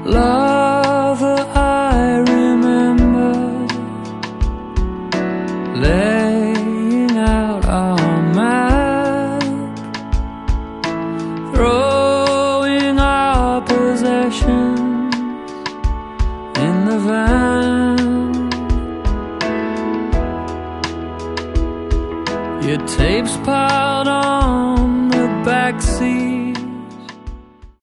Lover, I remember laying out our map, throwing our possessions in the van. Your tapes piled on the backseat